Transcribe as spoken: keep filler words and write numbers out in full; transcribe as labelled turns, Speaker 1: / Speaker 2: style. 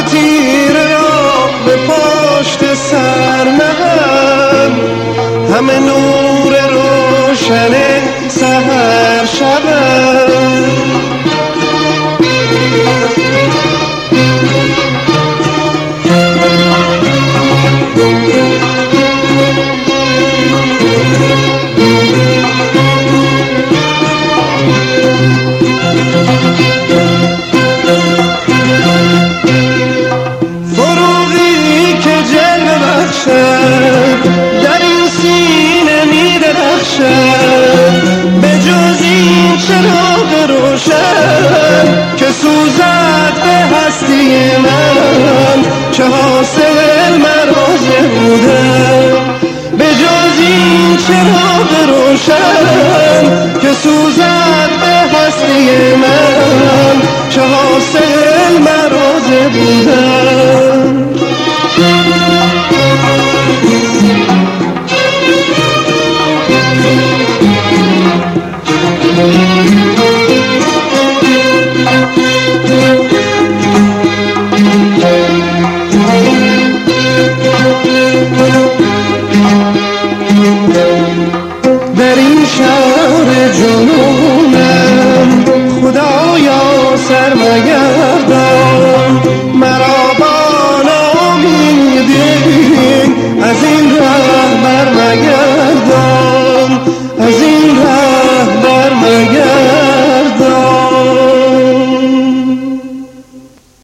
Speaker 1: تیر را به پشت سر نهم، همه نور روشن سحر شبم. در این سینه می درخشد، به جز این چراغ روشن که سوزد به هستی من، چه حاصل مرازه بودم. به جز این چراغ روشن که سوزد به هستی من، چه حاصل مرازه بودم.